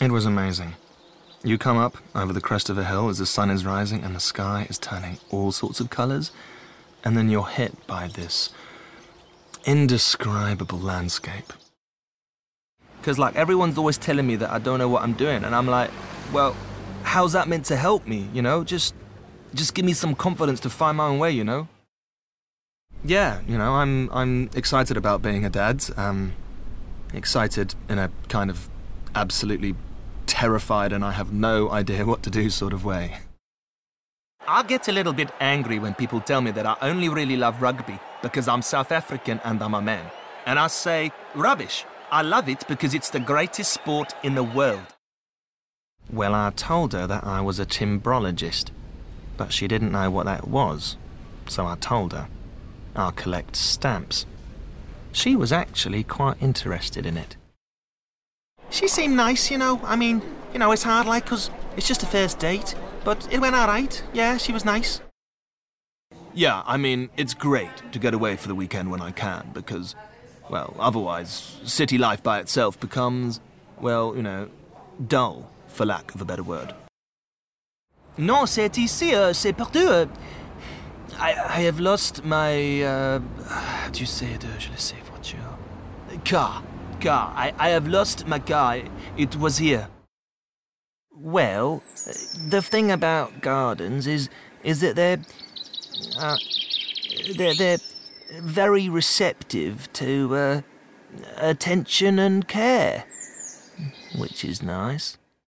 It was amazing. You come up over the crest of a hill as the sun is rising and the sky is turning all sorts of colours, and then you're hit by this indescribable landscape. Because, like, everyone's always telling me that I don't know what I'm doing, and I'm like, well, how's that meant to help me, you know? Just give me some confidence to find my own way, you know? Yeah, you know, I'm excited about being a dad. Excited in a kind of absolutely terrified and I have no idea what to do sort of way. I get a little bit angry when people tell me that I only really love rugby because I'm South African and I'm a man. And I say, rubbish. I love it because it's the greatest sport in the world. Well, I told her that I was a timbrologist, but she didn't know what that was, so I told her. I'll collect stamps. She was actually quite interested in it. She seemed nice, you know. I mean, you know, it's hard, like, 'cause it's just a first date. But it went all right. Yeah, she was nice. Yeah, I mean, it's great to get away for the weekend when I can, because, well, otherwise, city life by itself becomes, well, you know, dull, for lack of a better word. Non, c'est ici, c'est partout. I have lost my, tu sais, je le sais, voiture. Car. I have lost my car. It was here. Well, the thing about gardens is that they're very receptive to attention and care, which is nice.